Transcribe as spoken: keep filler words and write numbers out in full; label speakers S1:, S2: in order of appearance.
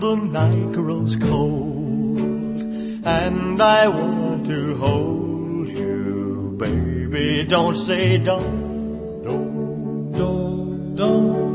S1: the night grows cold and I want to hold you, baby, don't say don't, don't, don't, don't.